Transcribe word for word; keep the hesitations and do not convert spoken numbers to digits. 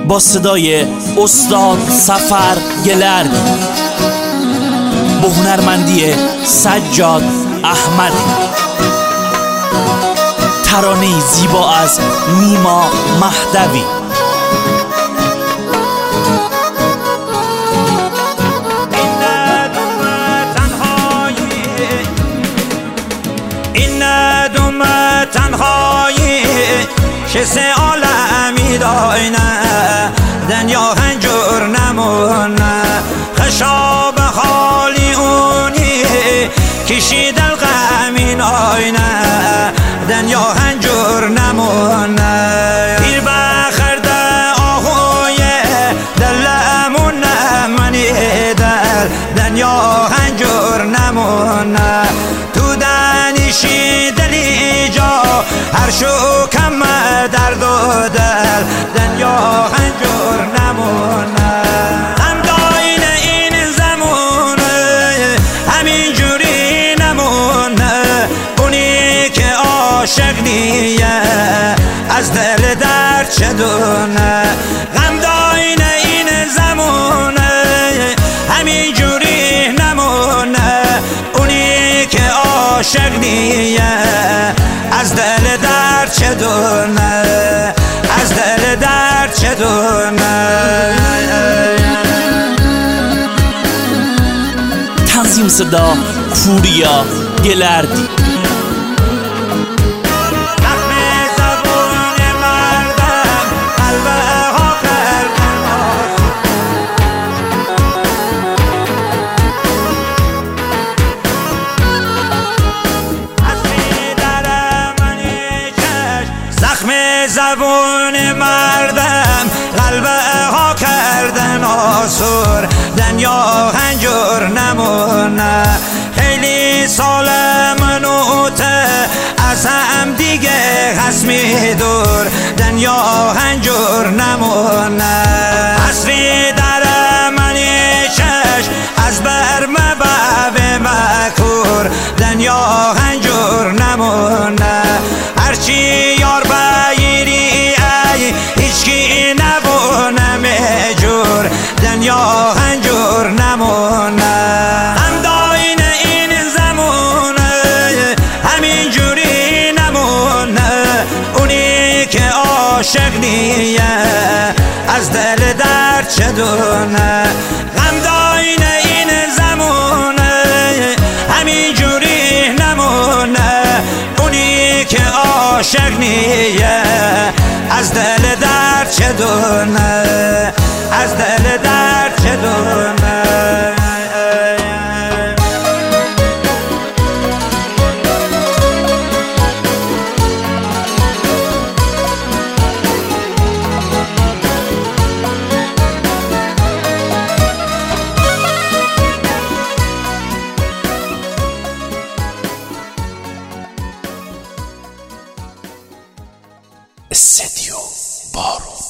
با صدای استاد سفر گلردی با هنرمندی سجاد احمدی، ترانه‌ای زیبا از نیما مهدوی. این ندوم تنهایی که سه عالمی داینه دنیا هنجور نمونه، خشاب خالی اونی کشید الغمین آینه دنیا هنجور نمونه. پیر بخرده آهوی دلمون نمانی دل دنیا هنجور نمونه، تو دنیشی دلی جا هر شو کم درد و دل دنیا هنجور نمونه. هم داین این زمونه همین جوری نمونه، اونی که عاشق نیه از دل درد چه دونه. غم داین این زمونه همین جوری نمونه، اونی که عاشق نیه از دل درد چه دونه، از دل درد چه دونه. تنظیم صدا پوریا گلردی. زبون مردم قلبه ها کردن آسور دنیا هنجور نمونه. خیلی سال منوته از هم دیگه خسمی دور دنیا هنجور نمونه. حسری در منی چشم از بر مباب مکور دنیا هنجور نمونه. هرچی یار بایری ای هیچکی نبونه مجور دنیا هنجور نمونه. هم داین این زمونه همین جوری نمونه، اونی که عاشق نیه از دل درد چه دونه. غم داین این زمونه همین جوری نمونه، اونی که عاشق نیه از دل درد چه دونه، از دل درد چه دونه. استدیو بارون.